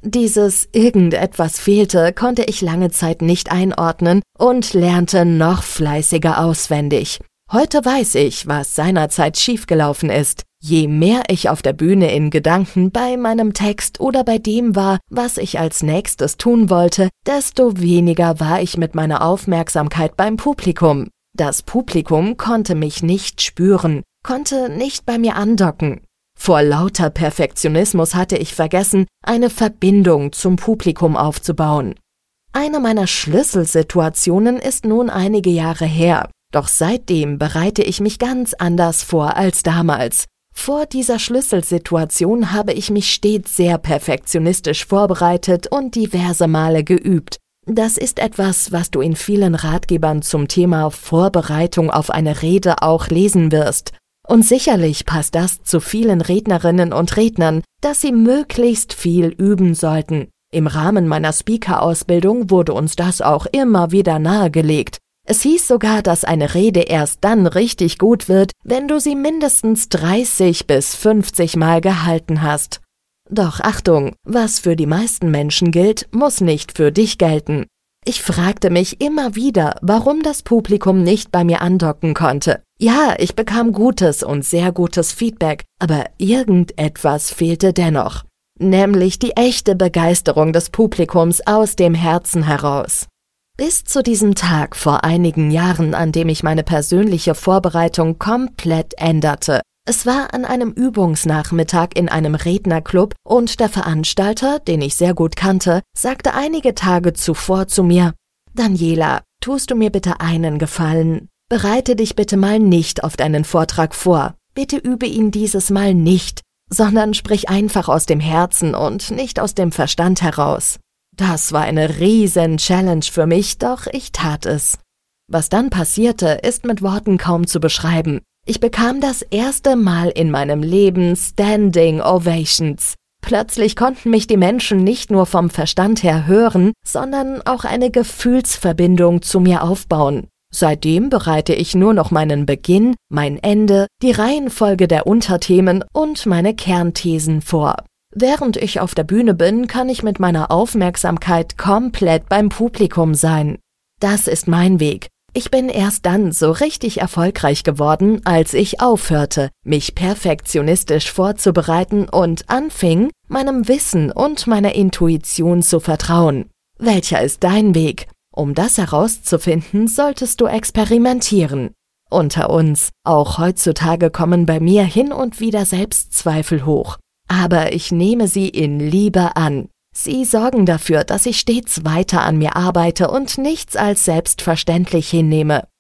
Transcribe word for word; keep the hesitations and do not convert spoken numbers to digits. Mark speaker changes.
Speaker 1: Dieses irgendetwas fehlte, konnte ich lange Zeit nicht einordnen und lernte noch fleißiger auswendig. Heute weiß ich, was seinerzeit schiefgelaufen ist. Je mehr ich auf der Bühne in Gedanken bei meinem Text oder bei dem war, was ich als nächstes tun wollte, desto weniger war ich mit meiner Aufmerksamkeit beim Publikum. Das Publikum konnte mich nicht spüren, konnte nicht bei mir andocken. Vor lauter Perfektionismus hatte ich vergessen, eine Verbindung zum Publikum aufzubauen. Eine meiner Schlüsselsituationen ist nun einige Jahre her, doch seitdem bereite ich mich ganz anders vor als damals. Vor dieser Schlüsselsituation habe ich mich stets sehr perfektionistisch vorbereitet und diverse Male geübt. Das ist etwas, was du in vielen Ratgebern zum Thema Vorbereitung auf eine Rede auch lesen wirst. Und sicherlich passt das zu vielen Rednerinnen und Rednern, dass sie möglichst viel üben sollten. Im Rahmen meiner Speaker-Ausbildung wurde uns das auch immer wieder nahegelegt. Es hieß sogar, dass eine Rede erst dann richtig gut wird, wenn du sie mindestens dreißig bis fünfzig Mal gehalten hast. Doch Achtung, was für die meisten Menschen gilt, muss nicht für dich gelten. Ich fragte mich immer wieder, warum das Publikum nicht bei mir andocken konnte. Ja, ich bekam gutes und sehr gutes Feedback, aber irgendetwas fehlte dennoch. Nämlich die echte Begeisterung des Publikums aus dem Herzen heraus. Bis zu diesem Tag vor einigen Jahren, an dem ich meine persönliche Vorbereitung komplett änderte. Es war an einem Übungsnachmittag in einem Rednerclub und der Veranstalter, den ich sehr gut kannte, sagte einige Tage zuvor zu mir: Daniela, tust du mir bitte einen Gefallen? Bereite dich bitte mal nicht auf deinen Vortrag vor. Bitte übe ihn dieses Mal nicht, sondern sprich einfach aus dem Herzen und nicht aus dem Verstand heraus. Das war eine riesen Challenge für mich, doch ich tat es. Was dann passierte, ist mit Worten kaum zu beschreiben. Ich bekam das erste Mal in meinem Leben Standing Ovations. Plötzlich konnten mich die Menschen nicht nur vom Verstand her hören, sondern auch eine Gefühlsverbindung zu mir aufbauen. Seitdem bereite ich nur noch meinen Beginn, mein Ende, die Reihenfolge der Unterthemen und meine Kernthesen vor. Während ich auf der Bühne bin, kann ich mit meiner Aufmerksamkeit komplett beim Publikum sein. Das ist mein Weg. Ich bin erst dann so richtig erfolgreich geworden, als ich aufhörte, mich perfektionistisch vorzubereiten und anfing, meinem Wissen und meiner Intuition zu vertrauen. Welcher ist dein Weg? Um das herauszufinden, solltest du experimentieren. Unter uns, auch heutzutage kommen bei mir hin und wieder Selbstzweifel hoch. Aber ich nehme sie in Liebe an. Sie sorgen dafür, dass ich stets weiter an mir arbeite und nichts als selbstverständlich hinnehme.